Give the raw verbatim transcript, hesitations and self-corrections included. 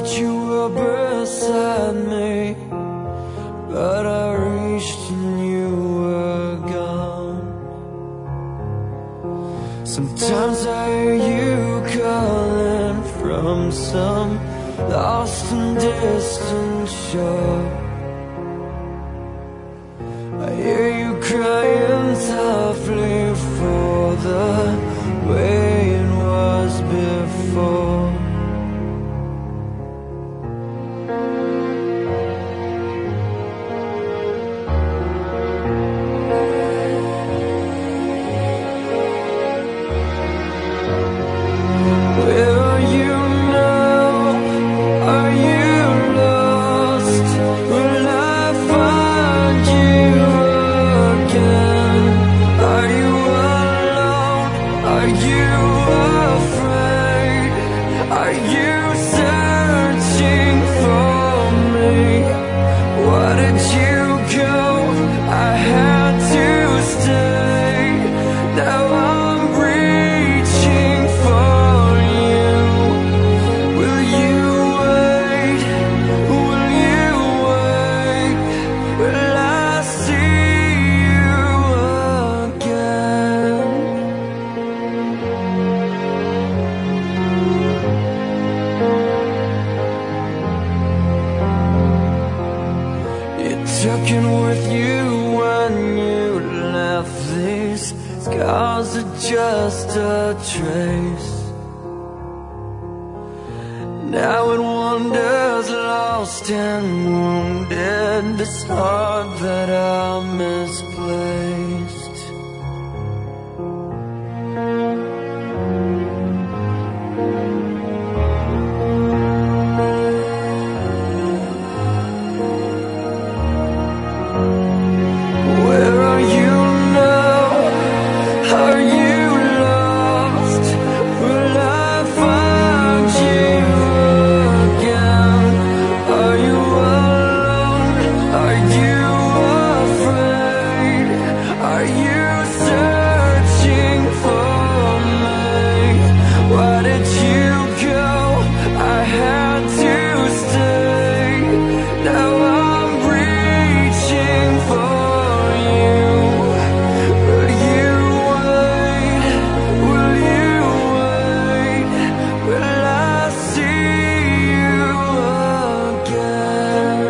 thought you were beside me, but I reached and you were gone. Sometimes I hear you calling from some lost and distant shore. I hear you crying softly for the way it was before. Where are you now? Are you lost? Will I find you again? Are you alone? Are you afraid? Are you searching for me? Why did you go? I had to stay. Now I'm reaching for you. Will you wait? Will you wait? Will I see you again? You took it with you when you left. These scars are just a trace. Now it wanders lost and wounded, this heart that I misplaced. Where are you now? Are you lost? Will I find you again? Are you alone? Are you afraid? Are you searching for me? Why did you go? I had to stay. Now I'm reaching for you. Will you wait? Will you wait? Will I see you again?